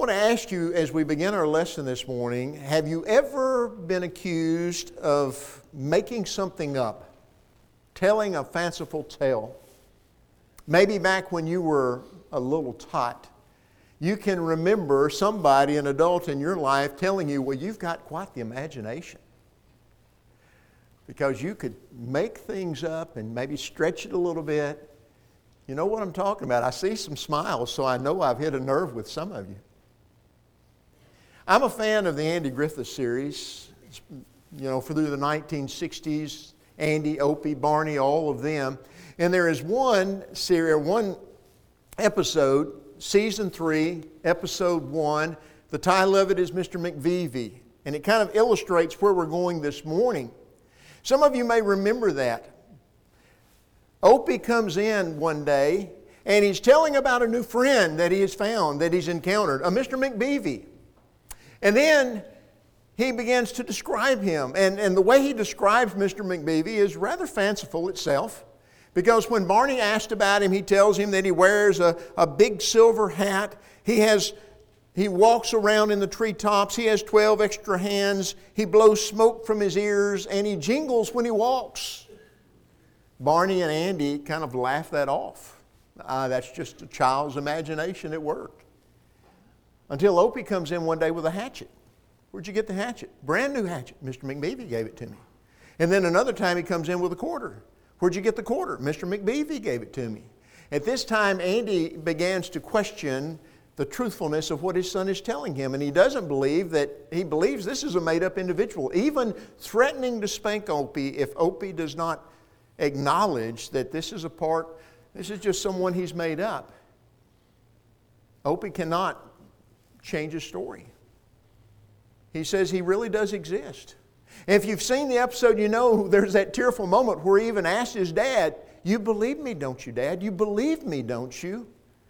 want to ask you as we begin our lesson this morning, have you ever been accused of making something up, telling a fanciful tale? Maybe back when you were a little tot, you can remember somebody, an adult in your life, telling you, well, you've got quite the imagination. Because you could make things up and maybe stretch it a little bit. You know what I'm talking about. I see some smiles, so I know I've hit a nerve with some of you. I'm a fan of the Andy Griffith series. You know, through the 1960s, Andy, Opie, Barney, all of them. And there is one series, one episode, Season 3, Episode 1. The title of it is Mr. McVeevy. And it kind of illustrates where we're going this morning. Some of you may remember that. Opie comes in one day and he's telling about a new friend that he has found, that he's encountered, a Mr. McVeevy. And then he begins to describe him. And the way he describes Mr. McVeevy is rather fanciful itself. Because when Barney asked about him, he tells him that he wears a big silver hat. He walks around in the treetops. He has 12 extra hands. He blows smoke from his ears, and he jingles when he walks. Barney and Andy kind of laugh that off. That's just a child's imagination at work. Until Opie comes in one day with a hatchet. Where'd you get the hatchet? Brand new hatchet. Mr. McVeevy gave it to me. And then another time he comes in with a quarter. Where'd you get the quarter? Mr. McVeevy gave it to me. At this time, Andy begins to question the truthfulness of what his son is telling him. And he doesn't believe that, he believes this is a made-up individual, even threatening to spank Opie if Opie does not acknowledge that this is just someone he's made up. Opie cannot change his story. He says he really does exist. And if you've seen the episode, you know there's that tearful moment where he even asked his dad, "You believe me, don't you, Dad? You believe me, don't you?"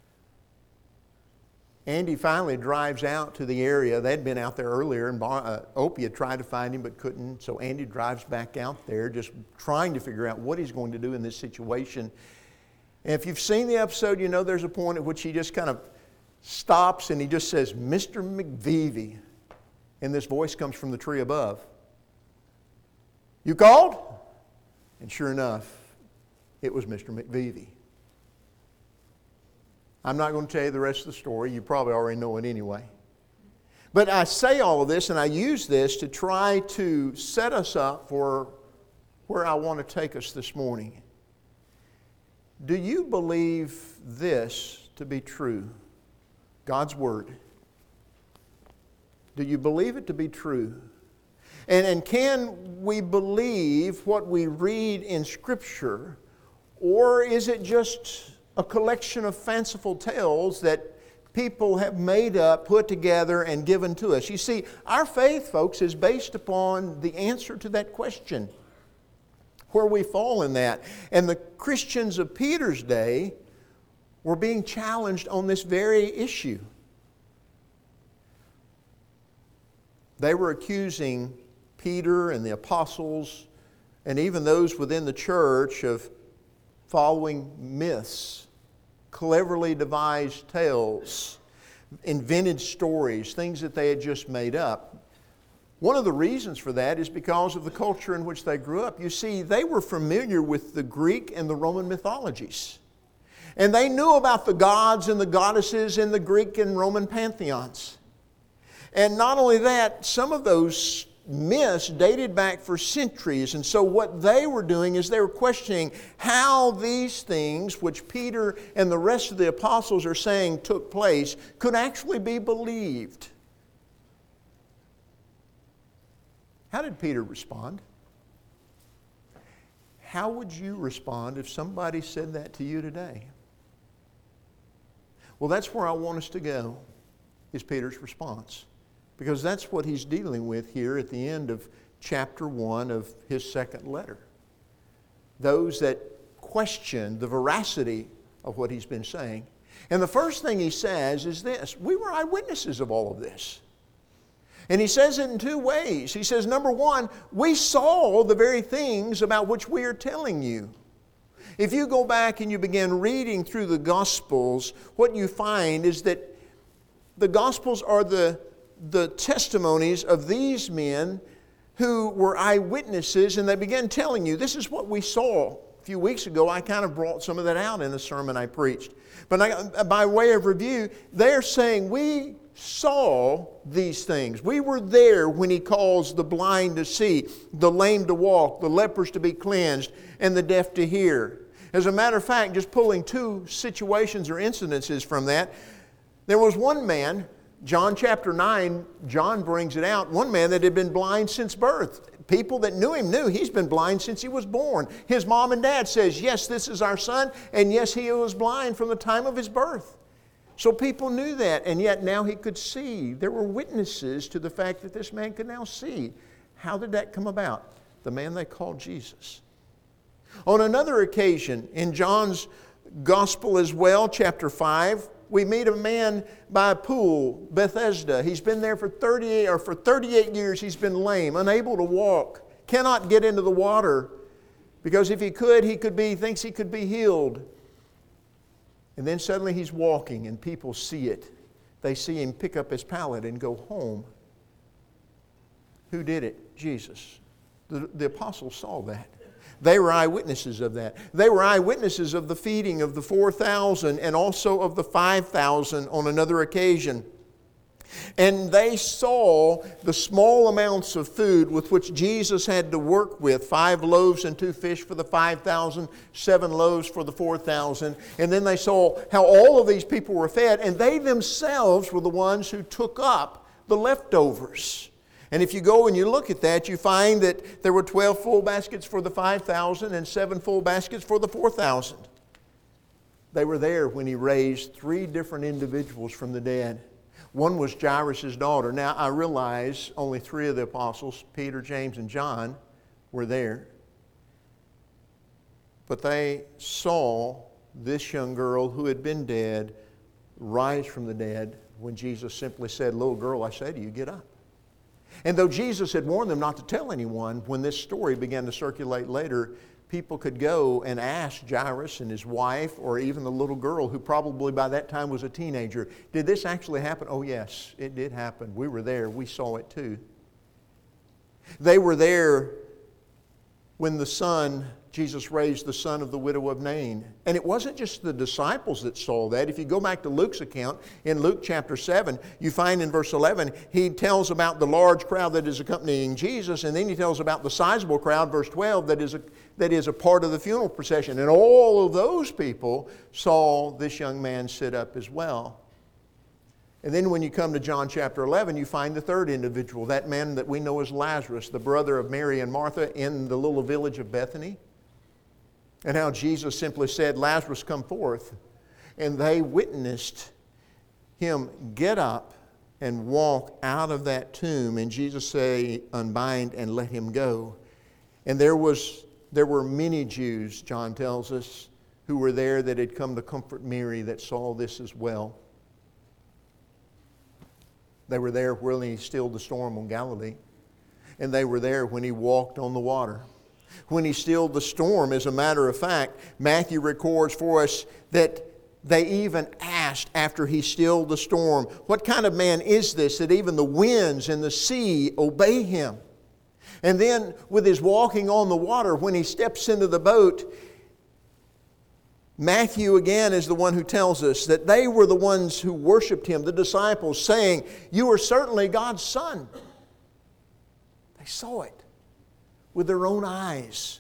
Andy finally drives out to the area. They'd been out there earlier, and Opie had tried to find him but couldn't. So Andy drives back out there, just trying to figure out what he's going to do in this situation. And if you've seen the episode, you know there's a point at which he just kind of stops and he just says, "Mr. McVeevy." And this voice comes from the tree above. "You called?" And sure enough, it was Mr. McVeevy. I'm not going to tell you the rest of the story. You probably already know it anyway. But I say all of this and I use this to try to set us up for where I want to take us this morning. Do you believe this to be true? God's Word. Do you believe it to be true? And can we believe what we read in Scripture? Or is it just a collection of fanciful tales that people have made up, put together, and given to us? You see, our faith, folks, is based upon the answer to that question, where we fall in that. And the Christians of Peter's day were being challenged on this very issue. They were accusing Peter and the apostles and even those within the church of following myths, cleverly devised tales, invented stories, things that they had just made up. One of the reasons for that is because of the culture in which they grew up. You see, they were familiar with the Greek and the Roman mythologies. And they knew about the gods and the goddesses in the Greek and Roman pantheons. And not only that, some of those myths dated back for centuries. And so what they were doing is they were questioning how these things, which Peter and the rest of the apostles are saying took place, could actually be believed. How did Peter respond? How would you respond if somebody said that to you today? Well, that's where I want us to go, is Peter's response. Because that's what he's dealing with here at the end of chapter 1 of his second letter. Those that question the veracity of what he's been saying. And the first thing he says is this: we were eyewitnesses of all of this. And he says it in two ways. He says, number one, we saw the very things about which we are telling you. If you go back and you begin reading through the Gospels, what you find is that The Gospels are the testimonies of these men who were eyewitnesses, and they began telling you, this is what we saw. A few weeks ago, I kind of brought some of that out in the sermon I preached. But by way of review, they're saying, we saw these things. We were there when He calls the blind to see, the lame to walk, the lepers to be cleansed, and the deaf to hear. As a matter of fact, just pulling two situations or incidences from that, there was one man, John chapter 9, John brings it out, one man that had been blind since birth. People that knew him knew he's been blind since he was born. His mom and dad says, yes, this is our son, and yes, he was blind from the time of his birth. So people knew that, and yet now he could see. There were witnesses to the fact that this man could now see. How did that come about? The man they called Jesus. On another occasion, in John's Gospel as well, chapter 5, we meet a man by a pool, Bethesda. He's been there for 38 years. He's been lame, unable to walk, cannot get into the water because if he thinks he could be healed. And then suddenly he's walking and people see it. They see him pick up his pallet and go home. Who did it? Jesus. The apostles saw that. They were eyewitnesses of that. They were eyewitnesses of the feeding of the 4,000 and also of the 5,000 on another occasion. And they saw the small amounts of food with which Jesus had to work with. 5 loaves and 2 fish for the 5,000, 7 loaves for the 4,000. And then they saw how all of these people were fed, and they themselves were the ones who took up the leftovers. And if you go and you look at that, you find that there were 12 full baskets for the 5,000 and 7 full baskets for the 4,000. They were there when He raised 3 different individuals from the dead. One was Jairus' daughter. Now, I realize only 3 of the apostles, Peter, James, and John, were there. But they saw this young girl who had been dead rise from the dead when Jesus simply said, "Little girl, I say to you, get up." And though Jesus had warned them not to tell anyone, when this story began to circulate later, people could go and ask Jairus and his wife, or even the little girl who probably by that time was a teenager, did this actually happen? Oh yes, it did happen. We were there. We saw it too. They were there when Jesus raised the son of the widow of Nain. And it wasn't just the disciples that saw that. If you go back to Luke's account, in Luke chapter 7, you find in verse 11, he tells about the large crowd that is accompanying Jesus, and then he tells about the sizable crowd, verse 12, that is a part of the funeral procession. And all of those people saw this young man sit up as well. And then when you come to John chapter 11, you find the third individual, that man that we know as Lazarus, the brother of Mary and Martha in the little village of Bethany. And how Jesus simply said, "Lazarus, come forth." And they witnessed him get up and walk out of that tomb. And Jesus say, "Unbind and let him go." And there were many Jews, John tells us, who were there that had come to comfort Mary that saw this as well. They were there when He stilled the storm on Galilee. And they were there when He walked on the water. When He stilled the storm, as a matter of fact, Matthew records for us that they even asked after He stilled the storm, "What kind of man is this that even the winds and the sea obey Him?" And then with His walking on the water, when He steps into the boat, Matthew again is the one who tells us that they were the ones who worshiped Him, the disciples, saying, "You are certainly God's Son." They saw it with their own eyes.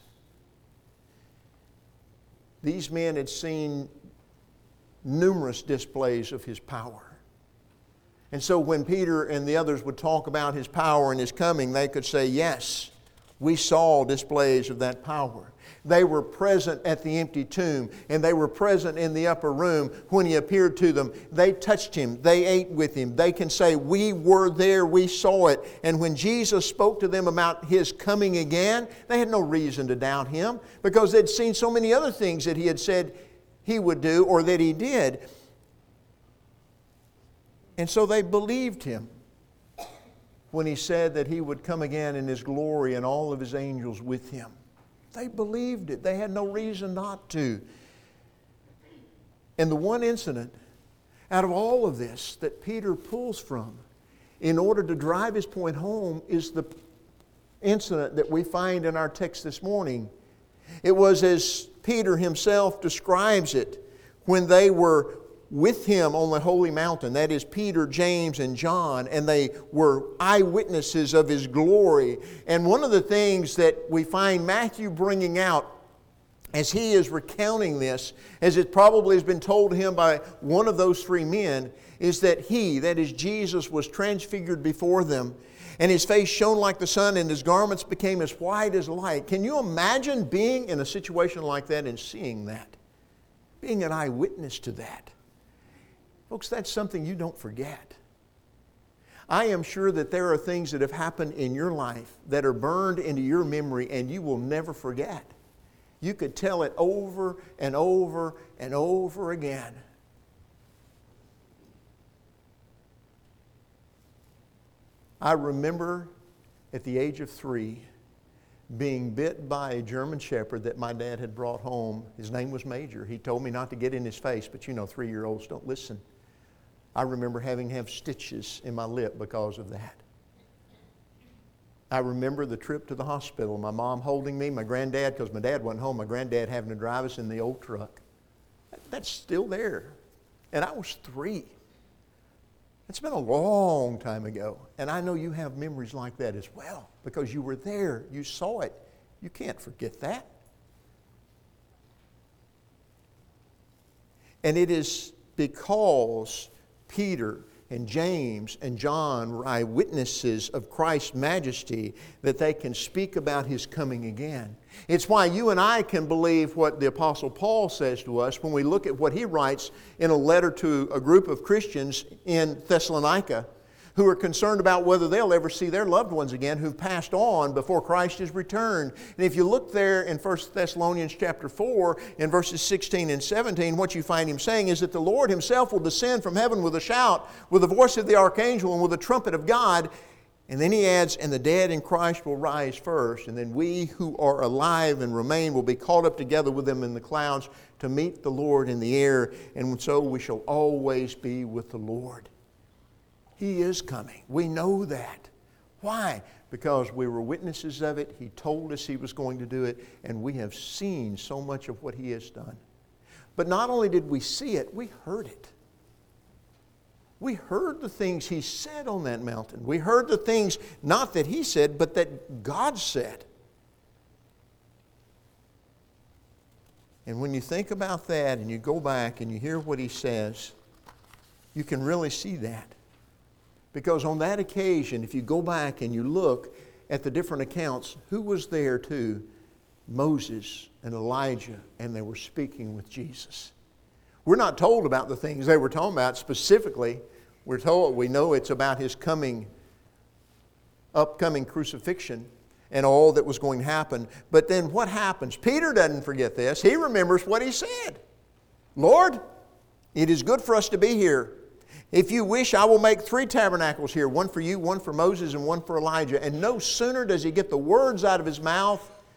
These men had seen numerous displays of His power. And so when Peter and the others would talk about His power and His coming, they could say, "Yes, we saw displays of that power." They were present at the empty tomb, and they were present in the upper room when He appeared to them. They touched Him. They ate with Him. They can say, "We were there. We saw it." And when Jesus spoke to them about His coming again, they had no reason to doubt Him because they'd seen so many other things that He had said He would do or that He did. And so they believed Him when He said that He would come again in His glory and all of His angels with Him. They believed it. They had no reason not to. And the one incident out of all of this that Peter pulls from in order to drive his point home is the incident that we find in our text this morning. It was as Peter himself describes it when they were with him on the holy mountain. That is Peter, James, and John, and they were eyewitnesses of his glory. And one of the things that we find Matthew bringing out as he is recounting this, as it probably has been told to him by one of those three men, is that he, that is Jesus, was transfigured before them, and his face shone like the sun, and his garments became as white as light. Can you imagine being in a situation like that and seeing that? Being an eyewitness to that. Folks, that's something you don't forget. I am sure that there are things that have happened in your life that are burned into your memory and you will never forget. You could tell it over and over and over again. I remember at the age of 3 being bit by a German Shepherd that my dad had brought home. His name was Major. He told me not to get in his face, but you know, 3-year-olds don't listen. I remember having to have stitches in my lip because of that. I remember the trip to the hospital, my mom holding me, my granddad, because my dad wasn't home, my granddad having to drive us in the old truck. That's still there. And I was 3. It's been a long time ago. And I know you have memories like that as well, because you were there, you saw it. You can't forget that. And it is because Peter and James and John were eyewitnesses of Christ's majesty that they can speak about His coming again. It's why you and I can believe what the Apostle Paul says to us when we look at what he writes in a letter to a group of Christians in Thessalonica who are concerned about whether they'll ever see their loved ones again who've passed on before Christ has returned. And if you look there in 1 Thessalonians chapter 4, in verses 16 and 17, what you find him saying is that the Lord Himself will descend from heaven with a shout, with the voice of the archangel, and with the trumpet of God. And then he adds, and the dead in Christ will rise first, and then we who are alive and remain will be caught up together with them in the clouds to meet the Lord in the air, and so we shall always be with the Lord. He is coming. We know that. Why? Because we were witnesses of it. He told us He was going to do it, and we have seen so much of what He has done. But not only did we see it, we heard it. We heard the things He said on that mountain. We heard the things, not that He said, but that God said. And when you think about that and you go back and you hear what He says, you can really see that. Because on that occasion, if you go back and you look at the different accounts, who was there too? Moses and Elijah, and they were speaking with Jesus. We're not told about the things they were talking about specifically. We know it's about His upcoming crucifixion and all that was going to happen. But then what happens? Peter doesn't forget this. He remembers what he said. Lord, it is good for us to be here. If you wish, I will make 3 tabernacles here, one for you, one for Moses, and one for Elijah. And no sooner does he get the words out of his mouth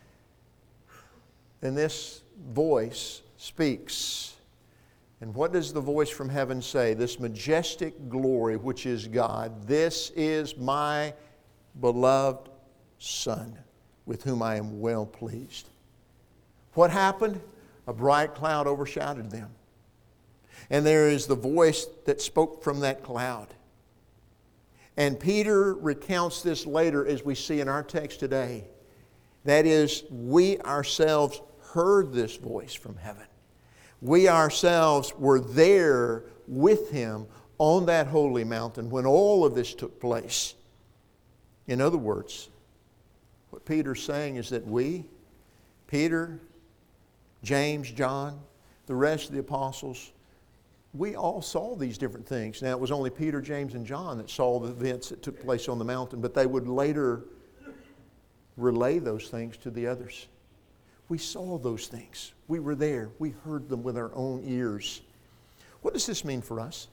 than this voice speaks. And what does the voice from heaven say? This majestic glory, which is God. This is my beloved Son, with whom I am well pleased. What happened? A bright cloud overshadowed them. And there is the voice that spoke from that cloud. And Peter recounts this later as we see in our text today. That is, we ourselves heard this voice from heaven. We ourselves were there with Him on that holy mountain when all of this took place. In other words, what Peter's saying is that we, Peter, James, John, the rest of the apostles, we all saw these different things. Now, it was only Peter, James, and John that saw the events that took place on the mountain, but they would later relay those things to the others. We saw those things. We were there. We heard them with our own ears. What does this mean for us?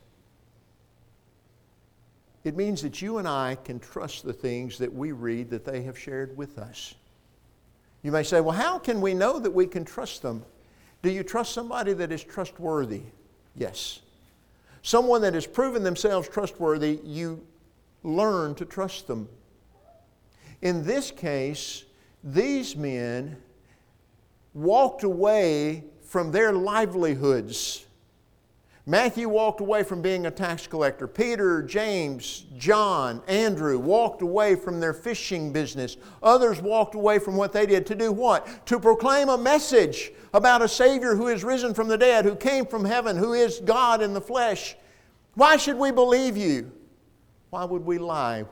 It means that you and I can trust the things that we read that they have shared with us. You may say, well, how can we know that we can trust them? Do you trust somebody that is trustworthy? Yes. someone that has proven themselves trustworthy, you learn to trust them. In this case, these men walked away from their livelihoods. Matthew walked away from being a tax collector. Peter, James, John, Andrew walked away from their fishing business. Others walked away from what they did to do what? To proclaim a message about a Savior who is risen from the dead, who came from heaven, who is God in the flesh. Why should we believe you? Why would we lie?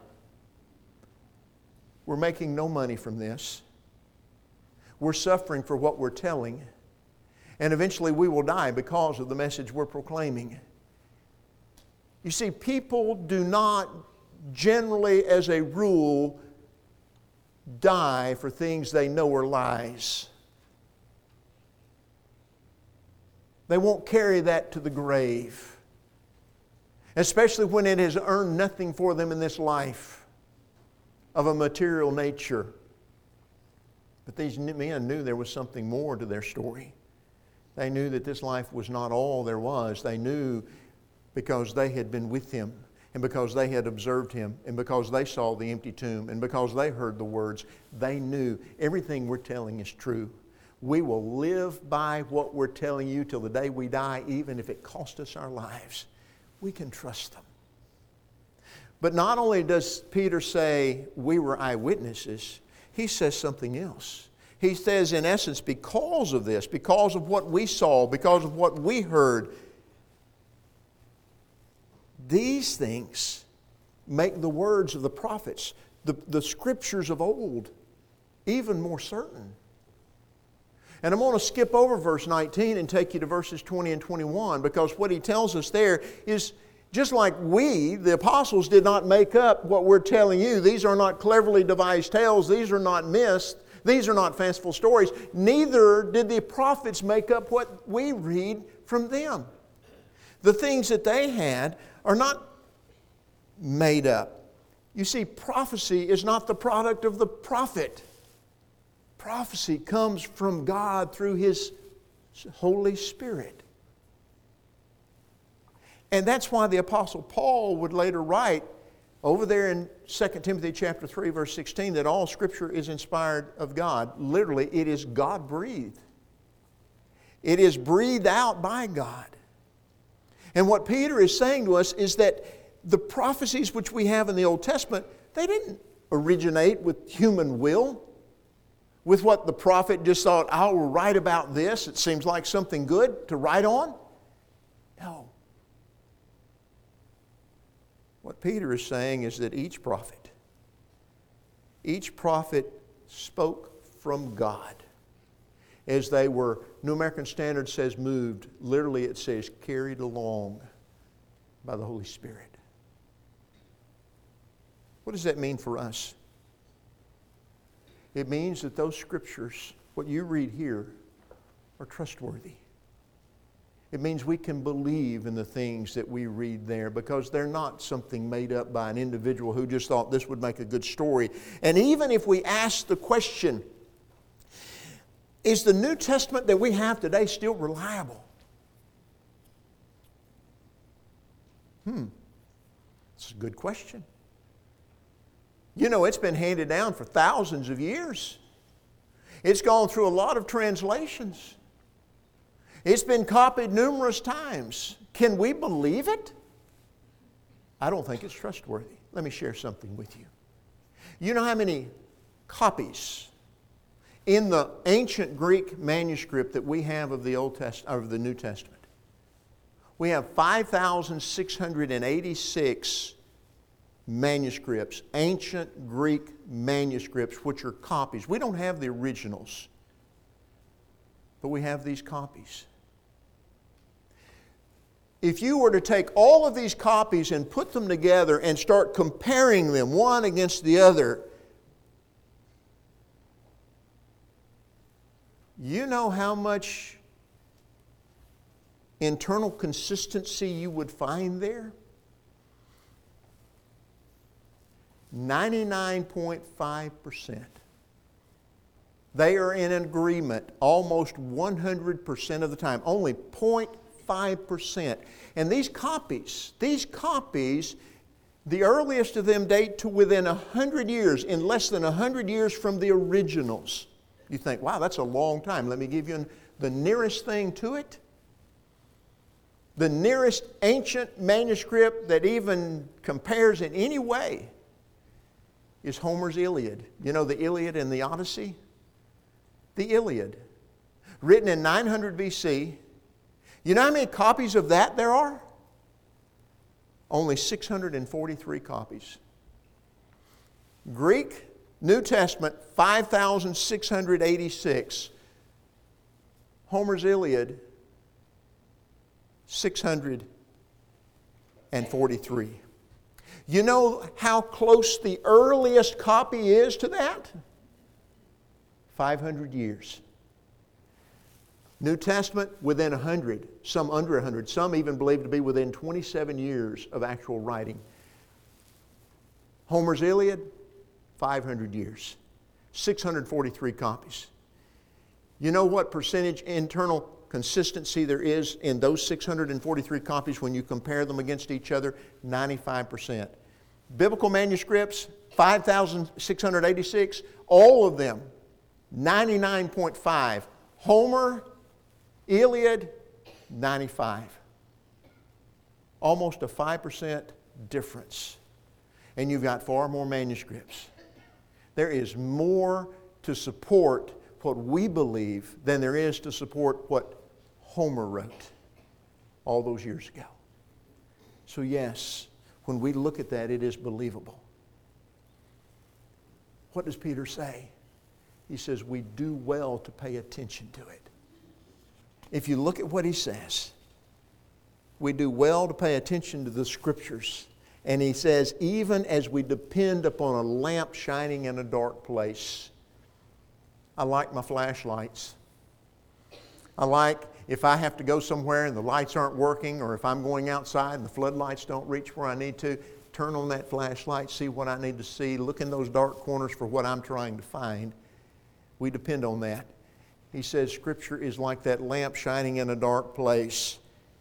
We're making no money from this. We're suffering for what we're telling. And eventually we will die because of the message we're proclaiming. You see, people do not generally, as a rule, die for things they know are lies. They won't carry that to the grave, especially when it has earned nothing for them in this life of a material nature. But these men knew there was something more to their story. They knew that this life was not all there was. They knew because they had been with Him, and because they had observed Him, and because they saw the empty tomb, and because they heard the words. They knew everything we're telling is true. We will live by what we're telling you till the day we die, even if it cost us our lives. We can trust them. But not only does Peter say we were eyewitnesses, he says something else. He says, in essence, because of this, because of what we saw, because of what we heard, these things make the words of the prophets, the scriptures of old, even more certain. And I'm going to skip over verse 19 and take you to verses 20 and 21, because what he tells us there is, just like we, the apostles, did not make up what we're telling you. These are not cleverly devised tales. These are not myths. These are not fanciful stories. Neither did the prophets make up what we read from them. The things that they had are not made up. You see, prophecy is not the product of the prophet. Prophecy comes from God through His Holy Spirit. And that's why the Apostle Paul would later write over there in 2 Timothy chapter 3, verse 16, that all Scripture is inspired of God. Literally, it is God-breathed. It is breathed out by God. And what Peter is saying to us is that the prophecies which we have in the Old Testament, they didn't originate with human will, with what the prophet just thought, I will write about this. It seems like something good to write on. No. What Peter is saying is that each prophet spoke from God as they were, New American Standard says moved. Literally it says carried along by the Holy Spirit. What does that mean for us? It means that those scriptures, what you read here, are trustworthy. It means we can believe in the things that we read there because they're not something made up by an individual who just thought this would make a good story. And even if we ask the question, is the New Testament that we have today still reliable? It's a good question. You know, it's been handed down for thousands of years. It's gone through a lot of translations. It's been copied numerous times. Can we believe it? I don't think it's trustworthy. Let me share something with you. You know how many copies in the ancient Greek manuscript that we have of the New Testament? We have 5,686 manuscripts, ancient Greek manuscripts, which are copies. We don't have the originals, but we have these copies. If you were to take all of these copies and put them together and start comparing them one against the other, you know how much internal consistency you would find there? 99.5%. They are in agreement almost 100% of the time. Only 95%. And these copies, the earliest of them date to within 100 years, in less than 100 years from the originals. You think, wow, that's a long time. Let me give you the nearest thing to it. The nearest ancient manuscript that even compares in any way is Homer's Iliad. You know the Iliad and the Odyssey? The Iliad, written in 900 BC. You know how many copies of that there are? Only 643 copies. Greek, New Testament, 5,686. Homer's Iliad, 643. You know how close the earliest copy is to that? 500 years. New Testament, within 100, some under 100, some even believed to be within 27 years of actual writing. Homer's Iliad, 500 years, 643 copies. You know what percentage internal consistency there is in those 643 copies when you compare them against each other? 95%. Biblical manuscripts, 5,686, all of them, 99.5. Homer, Iliad, 95. Almost a 5% difference. And you've got far more manuscripts. There is more to support what we believe than there is to support what Homer wrote all those years ago. So yes, when we look at that, it is believable. What does Peter say? He says we do well to pay attention to it. If you look at what he says, we do well to pay attention to the Scriptures. And he says, even as we depend upon a lamp shining in a dark place. I like my flashlights. I like if I have to go somewhere and the lights aren't working, or if I'm going outside and the floodlights don't reach where I need to, turn on that flashlight, see what I need to see, look in those dark corners for what I'm trying to find. We depend on that. He says Scripture is like that lamp shining in a dark place.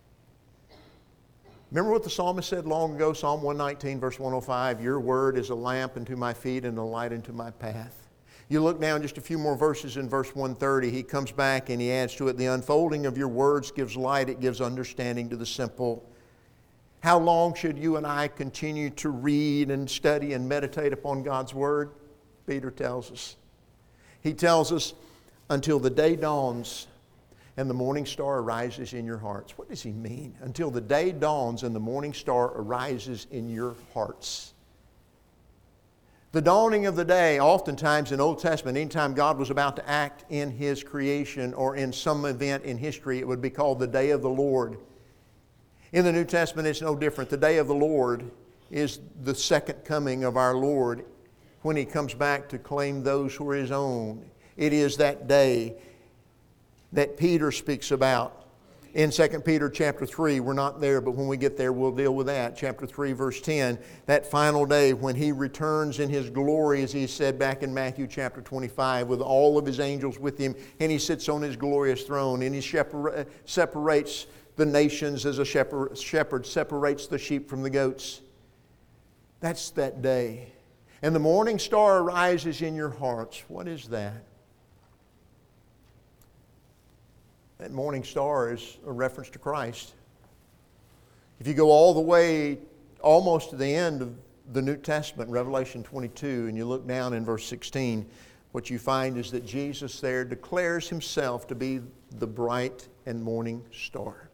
Remember what the psalmist said long ago, Psalm 119, verse 105, your word is a lamp unto my feet and a light unto my path. You look down just a few more verses in verse 130, he comes back and he adds to it, the unfolding of your words gives light, it gives understanding to the simple. How long should you and I continue to read and study and meditate upon God's Word? Peter tells us. He tells us, until the day dawns and the morning star arises in your hearts. What does he mean? Until the day dawns and the morning star arises in your hearts. The dawning of the day, oftentimes in Old Testament, anytime God was about to act in His creation or in some event in history, it would be called the day of the Lord. In the New Testament, it's no different. The day of the Lord is the second coming of our Lord when He comes back to claim those who are His own. It is that day that Peter speaks about. In 2 Peter chapter 3, we're not there, but when we get there, we'll deal with that. Chapter 3, verse 10, that final day when He returns in His glory, as He said back in Matthew chapter 25, with all of His angels with Him, and He sits on His glorious throne, and He separates the nations as a shepherd separates the sheep from the goats. That's that day. And the morning star arises in your hearts. What is that? That morning star is a reference to Christ. If you go all the way almost to the end of the New Testament, Revelation 22, and you look down in verse 16, what you find is that Jesus there declares Himself to be the bright and morning star.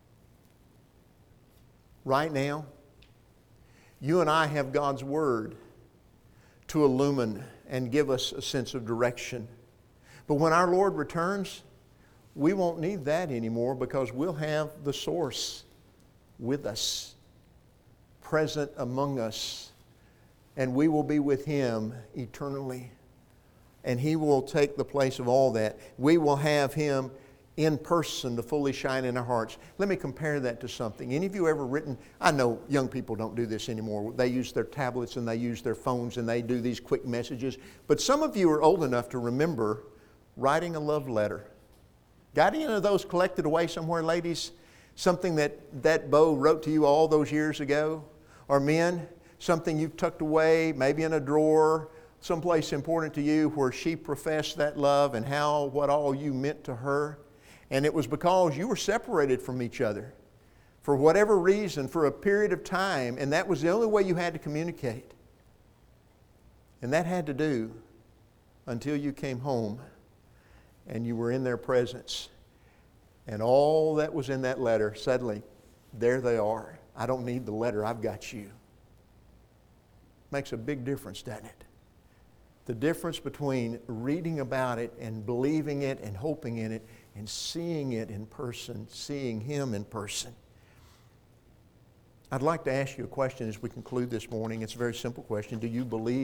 Right now, you and I have God's Word to illumine and give us a sense of direction. But when our Lord returns, we won't need that anymore because we'll have the source with us, present among us, and we will be with Him eternally. And He will take the place of all that. We will have Him in person to fully shine in our hearts. Let me compare that to something. Any of you ever written, I know young people don't do this anymore. They use their tablets and they use their phones and they do these quick messages. But some of you are old enough to remember writing a love letter. Got any of those collected away somewhere, ladies? Something that Bo wrote to you all those years ago? Or men, something you've tucked away, maybe in a drawer, someplace important to you where she professed that love and what all you meant to her. And it was because you were separated from each other for whatever reason for a period of time, and that was the only way you had to communicate. And that had to do until you came home and you were in their presence. And all that was in that letter, suddenly, there they are. I don't need the letter, I've got you. Makes a big difference, doesn't it? The difference between reading about it and believing it and hoping in it and seeing it in person, seeing Him in person. I'd like to ask you a question as we conclude this morning. It's a very simple question. Do you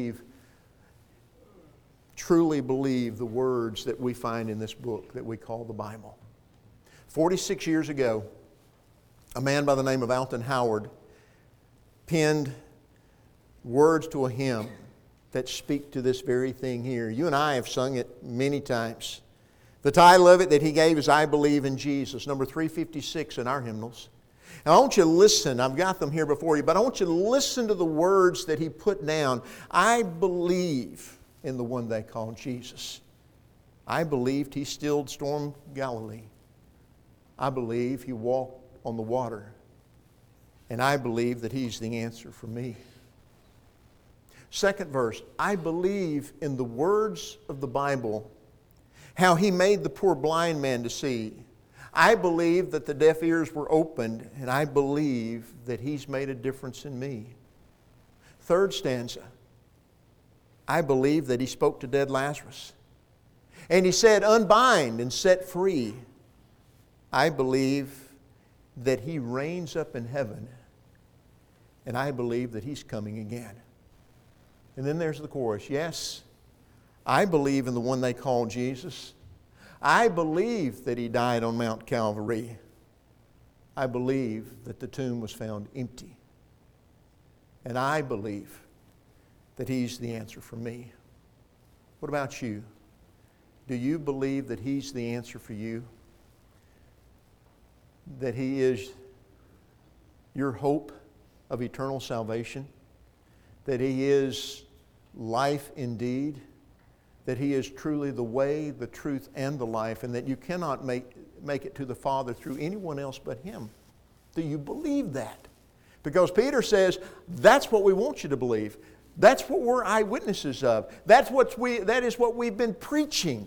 truly believe the words that we find in this book that we call the Bible? 46 years ago, a man by the name of Alton Howard penned words to a hymn that speak to this very thing here. You and I have sung it many times. The title of it that he gave is I Believe in Jesus, number 356 in our hymnals. Now I want you to listen. I've got them here before you, but I want you to listen to the words that he put down. I believe in the one they call Jesus. I believed He stilled storm Galilee. I believe He walked on the water. And I believe that He's the answer for me. Second verse, I believe in the words of the Bible, how He made the poor blind man to see. I believe that the deaf ears were opened, and I believe that He's made a difference in me. Third stanza, I believe that He spoke to dead Lazarus. And He said, unbind and set free. I believe that He reigns up in heaven, and I believe that He's coming again. And then there's the chorus. Yes, I believe in the one they call Jesus. I believe that He died on Mount Calvary. I believe that the tomb was found empty. And I believe that He's the answer for me. What about you? Do you believe that He's the answer for you? That He is your hope of eternal salvation? That He is life indeed? That He is truly the way, the truth, and the life, and that you cannot make it to the Father through anyone else but Him? Do you believe that? Because Peter says, that's what we want you to believe. That's what we're eyewitnesses of. That is what we've been preaching.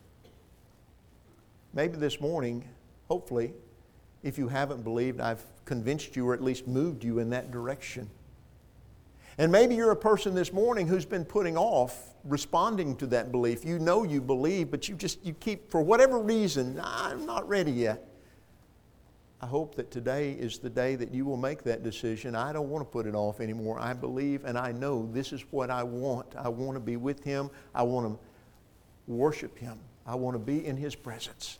Maybe this morning, hopefully, if you haven't believed, I've convinced you or at least moved you in that direction. And maybe you're a person this morning who's been putting off responding to that belief. You know you believe, but you keep, for whatever reason, I'm not ready yet. I hope that today is the day that you will make that decision. I don't want to put it off anymore. I believe and I know this is what I want. I want to be with Him. I want to worship Him. I want to be in His presence.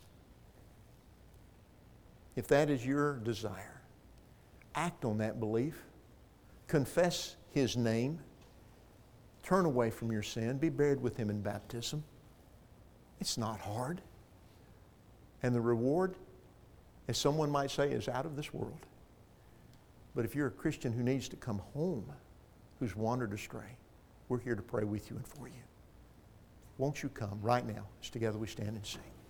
If that is your desire, act on that belief. Confess His name. Turn away from your sin. Be buried with Him in baptism. It's not hard. And the reward, as someone might say, is out of this world. But if you're a Christian who needs to come home, who's wandered astray, we're here to pray with you and for you. Won't you come right now as together we stand and sing?